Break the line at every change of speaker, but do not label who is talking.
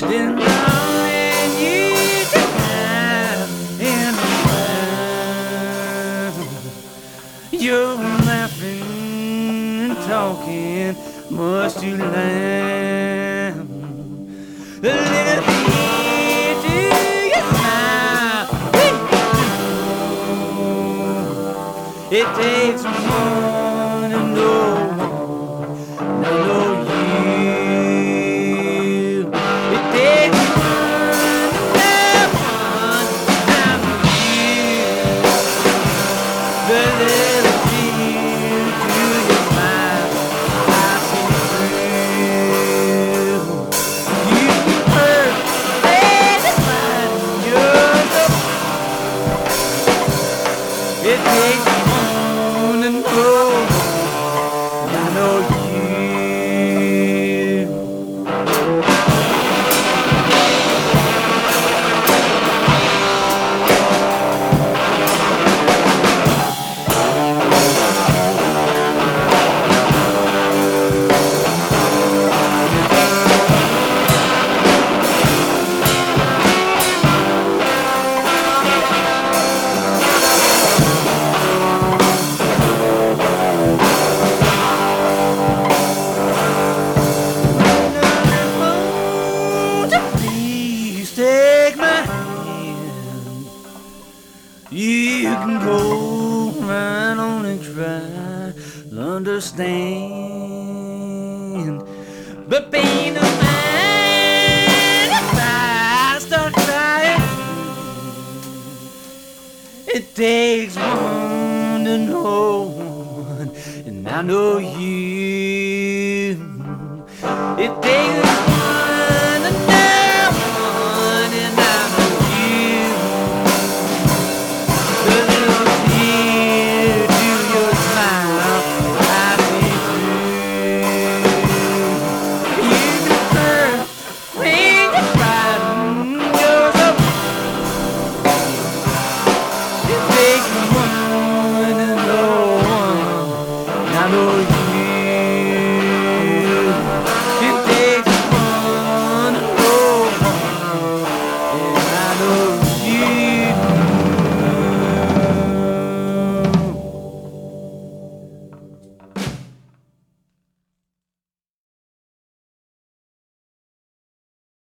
been loving you tonight in the world. You're laughing and talking much too loud. A little bit to your smile. It takes more to know you. It takes one to know you. The little tear to your smile, I see through. You hurt, and it's fine. You're so. It takes one to know. I know you. Please take my hand. You can go right on and try to understand, but pain of mine if I start crying. It takes one to know one, and I know you. It takes